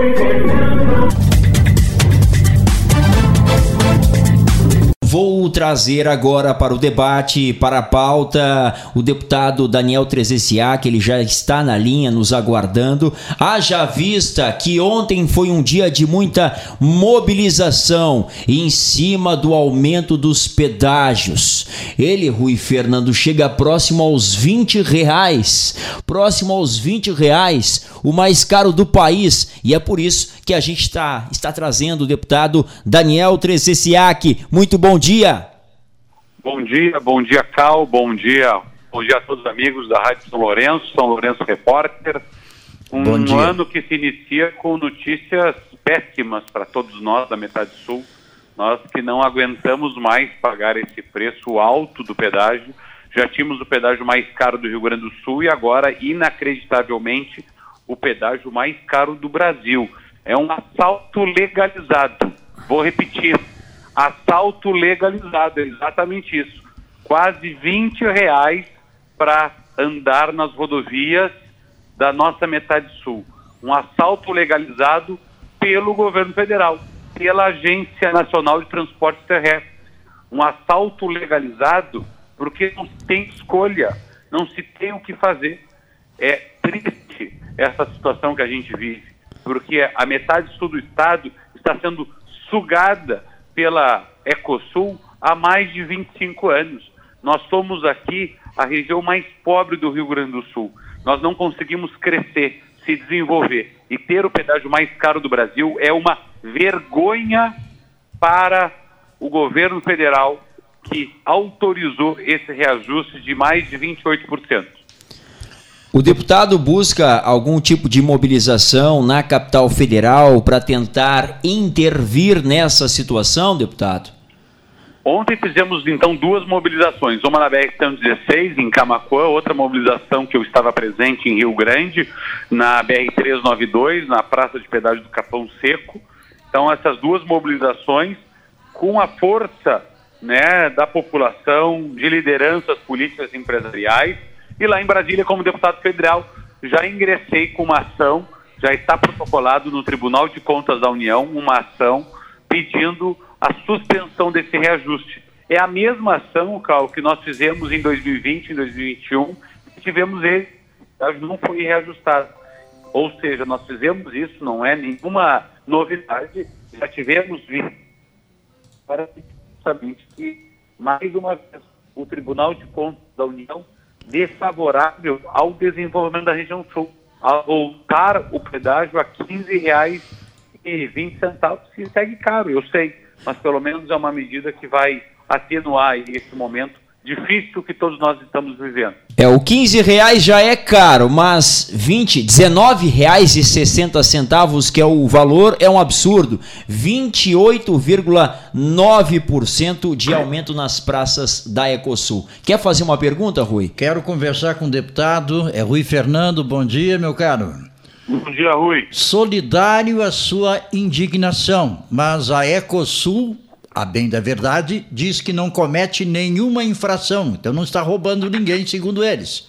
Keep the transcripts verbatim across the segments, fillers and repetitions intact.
Vou trazer agora para o debate, para a pauta, o deputado Daniel Trezessiak, ele já está na linha nos aguardando. Haja vista que ontem foi um dia de muita mobilização em cima do aumento dos pedágios. Ele, Rui Fernando, chega próximo aos vinte reais, próximo aos vinte reais, o mais caro do país, e é por isso que a gente está, está trazendo o deputado Daniel Trezessiak. Muito bom dia. Bom dia, bom dia, Cal, bom dia, bom dia a todos os amigos da Rádio São Lourenço, São Lourenço Repórter. Um ano que se inicia com notícias péssimas para todos nós da metade sul, nós que não aguentamos mais pagar esse preço alto do pedágio. Já tínhamos o pedágio mais caro do Rio Grande do Sul e agora, inacreditavelmente, o pedágio mais caro do Brasil. É um assalto legalizado. Vou repetir. Assalto legalizado, é exatamente isso. Quase vinte reais para andar nas rodovias da nossa metade sul. Um assalto legalizado pelo governo federal, pela Agência Nacional de Transportes Terrestres. Um assalto legalizado porque não se tem escolha, não se tem o que fazer. É triste essa situação que a gente vive, porque a metade sul do estado está sendo sugada pela Ecosul há mais de vinte e cinco anos. Nós somos aqui a região mais pobre do Rio Grande do Sul. Nós não conseguimos crescer, se desenvolver. E ter o pedágio mais caro do Brasil é uma vergonha para o governo federal, que autorizou esse reajuste de mais de vinte e oito por cento. O deputado busca algum tipo de mobilização na capital federal para tentar intervir nessa situação, deputado? Ontem fizemos, então, duas mobilizações. Uma na B R cento e dezesseis, em Camaquã, outra mobilização que eu estava presente em Rio Grande, na B R trezentos e noventa e dois, na Praça de Pedágio do Capão Seco. Então, essas duas mobilizações, com a força, né, da população, de lideranças políticas e empresariais. E lá em Brasília, como deputado federal, já ingressei com uma ação, já está protocolado no Tribunal de Contas da União, uma ação pedindo a suspensão desse reajuste. É a mesma ação, Cal, que nós fizemos em dois mil e vinte, em dois mil e vinte e um, e tivemos ele, não foi reajustado. Ou seja, nós fizemos isso, não é nenhuma novidade, já tivemos visto para justamente que, mais uma vez, o Tribunal de Contas da União desfavorável ao desenvolvimento da região sul, a voltar o pedágio a quinze reais e vinte centavos, que segue caro, eu sei, mas pelo menos é uma medida que vai atenuar esse momento difícil que todos nós estamos vivendo. É, o quinze reais já é caro, mas vinte, dezenove reais e sessenta centavos, que é o valor, é um absurdo. vinte e oito vírgula nove por cento de aumento nas praças da Ecosul. Quer fazer uma pergunta, Rui? Quero conversar com o deputado, é Rui Fernando, bom dia, meu caro. Bom dia, Rui. Solidário à sua indignação, mas a Ecosul, a bem da verdade, diz que não comete nenhuma infração, então não está roubando ninguém, segundo eles.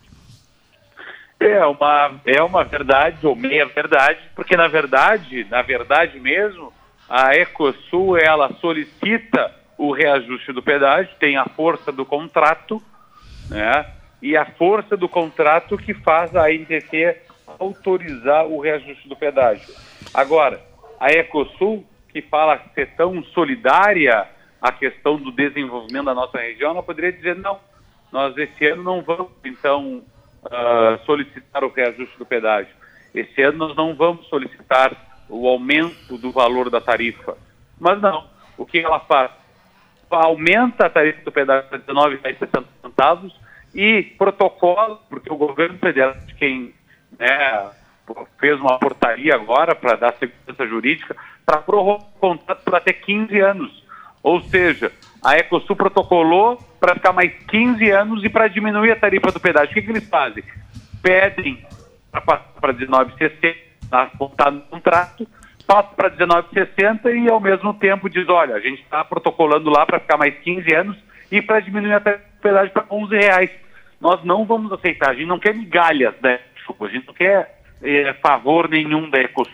É uma, é uma verdade, ou meia verdade, porque na verdade, na verdade mesmo, a Ecosul, ela solicita o reajuste do pedágio, tem a força do contrato, né? E a força do contrato que faz a N T T autorizar o reajuste do pedágio. Agora, a Ecosul, que fala ser tão solidária à questão do desenvolvimento da nossa região, ela poderia dizer, não, nós esse ano não vamos, então, uh, solicitar o reajuste do pedágio. Esse ano nós não vamos solicitar o aumento do valor da tarifa. Mas não, o que ela faz? Aumenta a tarifa do pedágio para dezenove reais e sessenta centavos e protocola, porque o governo federal, quem, né, fez uma portaria agora para dar segurança jurídica, para prorrogar o contrato por até quinze anos. Ou seja, a Ecosul protocolou para ficar mais quinze anos e para diminuir a tarifa do pedágio. O que, que eles fazem? Pedem para passar para dezenove reais e sessenta centavos, apontado no contrato, passa para dezenove reais e sessenta centavos e ao mesmo tempo diz, olha, a gente está protocolando lá para ficar mais quinze anos e para diminuir a tarifa do pedágio para onze reais. Nós não vamos aceitar, a gente não quer migalhas da Ecosul, a gente não quer é, favor nenhum da Ecosul.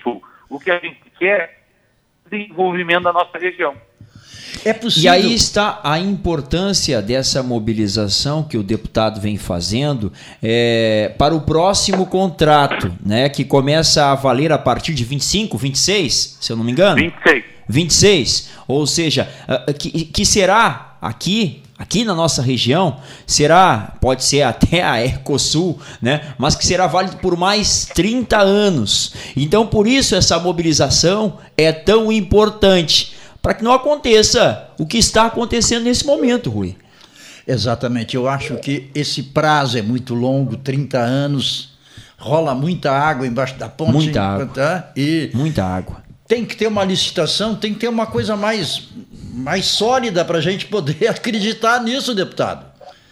O que a gente quer é o desenvolvimento da nossa região. É possível. E aí está a importância dessa mobilização que o deputado vem fazendo é, para o próximo contrato, né, que começa a valer a partir de vinte e cinco, vinte e seis, se eu não me engano. vinte e seis. vinte e seis, ou seja, que, que será aqui, aqui na nossa região, será, pode ser até a Ecosul, né, mas que será válido por mais trinta anos. Então, por isso, essa mobilização é tão importante, para que não aconteça o que está acontecendo nesse momento, Rui. Exatamente, eu acho que esse prazo é muito longo, trinta anos, rola muita água embaixo da ponte. Muita água, tá? E muita água. Tem que ter uma licitação, tem que ter uma coisa mais, mais sólida para a gente poder acreditar nisso, deputado.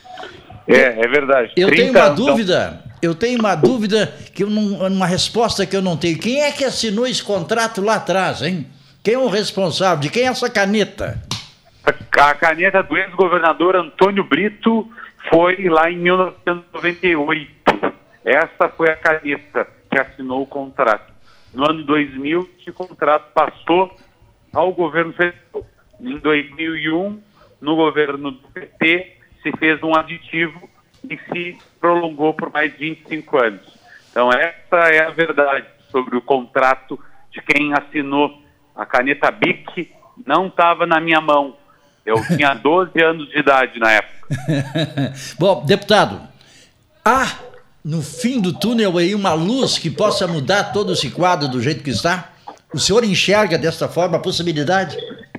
É, é verdade. Eu tenho uma dúvida, eu tenho uma dúvida, que eu não, uma resposta que eu não tenho. Quem é que assinou esse contrato lá atrás, hein? Quem é o responsável? De quem é essa caneta? A, a caneta do ex-governador Antônio Brito foi lá em mil novecentos e noventa e oito. Essa foi a caneta que assinou o contrato. No ano dois mil, esse contrato passou ao governo federal. Em dois mil e um, no governo do P T, se fez um aditivo e se prolongou por mais vinte e cinco anos. Então, essa é a verdade sobre o contrato de quem assinou. A caneta B I C não estava na minha mão. Eu tinha doze anos de idade na época. Bom, deputado, há no fim do túnel aí uma luz que possa mudar todo esse quadro do jeito que está? O senhor enxerga dessa forma a possibilidade?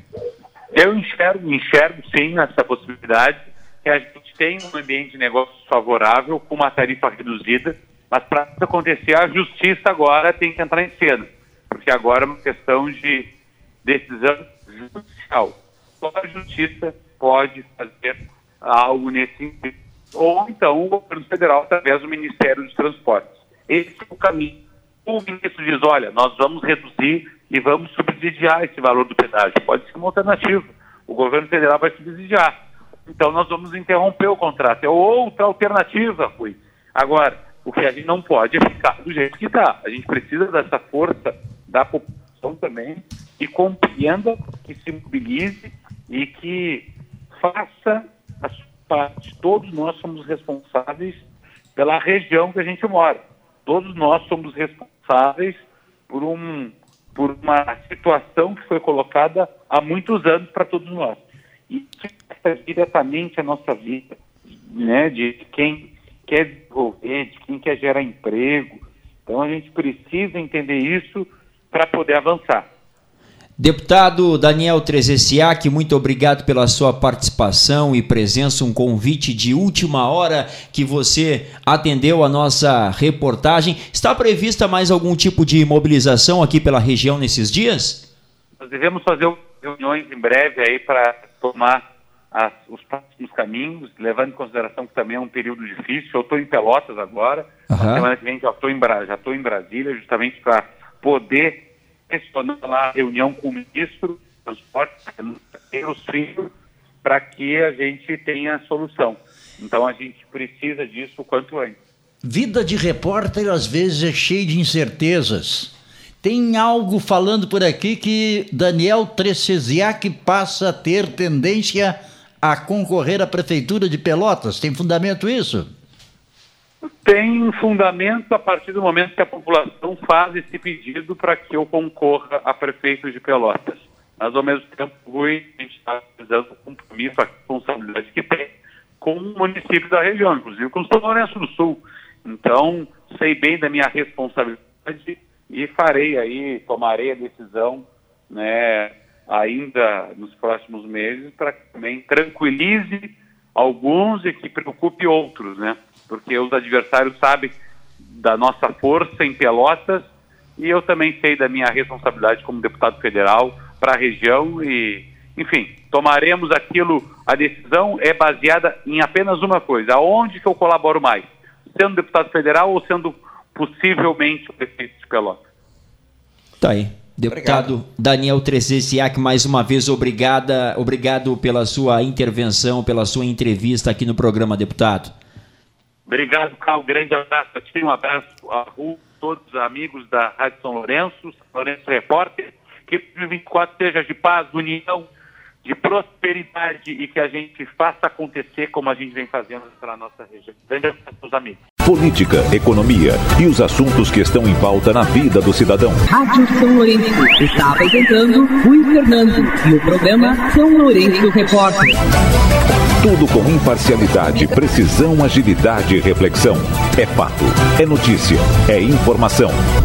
Eu enxergo, enxergo sim essa possibilidade, que a gente tem um ambiente de negócios favorável, com uma tarifa reduzida, mas para isso acontecer, a justiça agora tem que entrar em cena, porque agora é uma questão de decisão judicial. Só a justiça pode fazer algo nesse sentido. Ou então o governo federal, através do Ministério dos Transportes. Esse é o caminho. O ministro diz, olha, nós vamos reduzir e vamos subsidiar esse valor do pedágio. Pode ser uma alternativa. O governo federal vai subsidiar. Então nós vamos interromper o contrato. É outra alternativa, Rui. Agora, o que a gente não pode é ficar do jeito que está. A gente precisa dessa força da população também, que compreenda, que se mobilize e que faça a sua parte. Todos nós somos responsáveis pela região que a gente mora. Todos nós somos responsáveis por, um, por uma situação que foi colocada há muitos anos para todos nós. E que afeta diretamente a nossa vida, né, de quem quer desenvolver, de quem quer gerar emprego. Então a gente precisa entender isso para poder avançar. Deputado Daniel Trezessiak, muito obrigado pela sua participação e presença, um convite de última hora que você atendeu a nossa reportagem. Está prevista mais algum tipo de mobilização aqui pela região nesses dias? Nós devemos fazer reuniões em breve aí para tomar as, os próximos caminhos, levando em consideração que também é um período difícil. Eu estou em Pelotas agora, uhum. Na semana que vem já estou em, já estou em Brasília, justamente para poder questionar lá a reunião com o ministro do transporte, os filhos, para que a gente tenha solução. Então a gente precisa disso o quanto antes. Vida de repórter às vezes é cheia de incertezas. Tem algo falando por aqui que Daniel Trezessiak passa a ter tendência a concorrer à Prefeitura de Pelotas. Tem fundamento isso? Tem fundamento a partir do momento que a população faz esse pedido para que eu concorra a prefeito de Pelotas. Mas, ao mesmo tempo, Rui, a gente está precisando do compromisso, a responsabilidade que tem com o município da região, inclusive com o São Lourenço do Sul. Então, sei bem da minha responsabilidade e farei aí, tomarei a decisão, né, ainda nos próximos meses, para que também tranquilize alguns e que preocupe outros, né? Porque os adversários sabem da nossa força em Pelotas e eu também sei da minha responsabilidade como deputado federal para a região e, enfim, tomaremos aquilo, a decisão é baseada em apenas uma coisa, aonde que eu colaboro mais, sendo deputado federal ou sendo possivelmente o prefeito de Pelotas. Tá aí. Deputado obrigado. Daniel Trezessiak, mais uma vez, obrigada, obrigado pela sua intervenção, pela sua entrevista aqui no programa, deputado. Obrigado, Carl. Grande abraço a ti, um abraço a Ru, todos os amigos da Rádio São Lourenço, São Lourenço Repórter. Que dois mil e vinte e quatro seja de paz, união, de prosperidade e que a gente faça acontecer como a gente vem fazendo pela nossa região. Grande abraço aos amigos. Política, economia e os assuntos que estão em pauta na vida do cidadão. Rádio São Lourenço está apresentando Rui Fernando e o programa São Lourenço Repórter. Tudo com imparcialidade, precisão, agilidade e reflexão. É fato, é notícia, é informação.